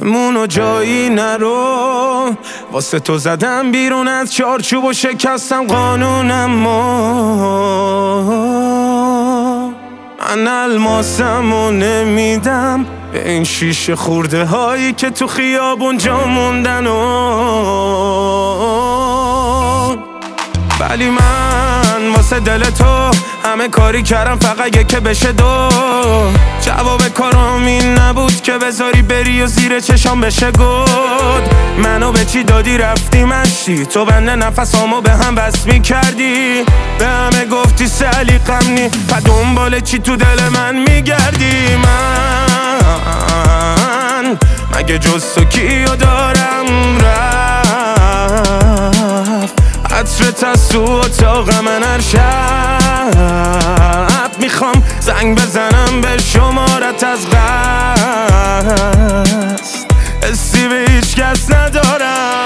بمون و جایی نرو، واسه تو زدم بیرون از چارچوب و شکستم قانونم. من الماسمو نمیدم به این شیشه خورده هایی که تو خیابون جا موندن ولی من واسه دل تو همه کاری کردم فقط یکی بشه دو. جواب کارام این نبود که بذاری بری و زیر چشام بشه گود. منو به چی دادی رفتی مشتی، تو بنده نفسامو به هم بس میکردی. به همه گفتی سلیقم نی، پا دنبال چی تو دل من میگردی؟ من مگه جز تو کیو دارم رفت؟ عطرت از تو اتاق من هر شب میخوام زنگ بزنم به شمارت از قصد، حسی به هیچ کس ندارم.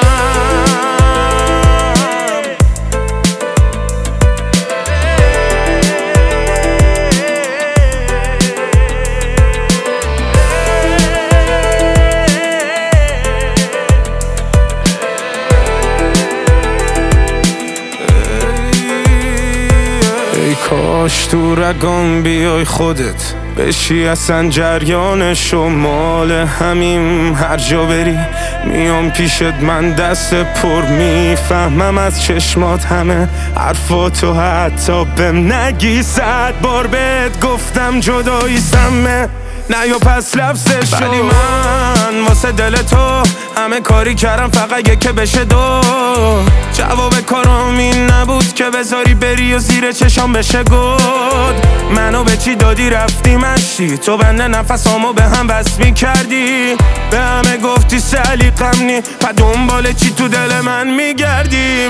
کاش تو رگام بیای خودت بشی اصلا جریانشو مال همیم. هر جا بری میام پیشت من دست پر میفهمم از چشمات همه حرفاتو حتی بهم نگی. 100 بار بهت گفتم جدایی سمه نه یا پس لفظش، ولی من واسه دل تو همه کاری کردم فقط یکی بشه دو. جواب کارام این نبود که بذاری بری و زیر چشام بشه گود. منو به چی دادی رفتی مشتی، تو بنده نفسامو به هم بس میکردی. به همه گفتی سلیقم نی، پا دنبال چی تو دل من میگردی؟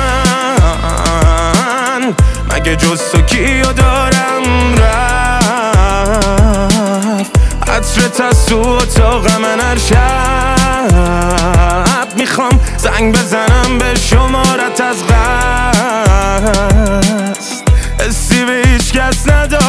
من مگه جز تو کیو دارم رفت؟ عطرت از تو اتاق من هر شب میخوام زنگ بزنم به شمارت از قصد، حسی به هیچ کس ندارم.